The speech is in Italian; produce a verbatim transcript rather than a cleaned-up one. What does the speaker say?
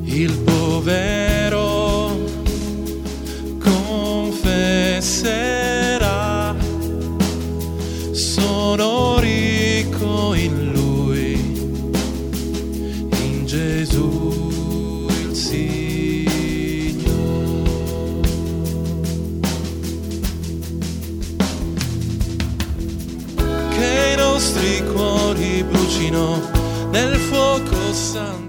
il povero confesserà, sono ricco in Lui, in Gesù il Signore. Che i nostri cuori brucino nel fuoco santo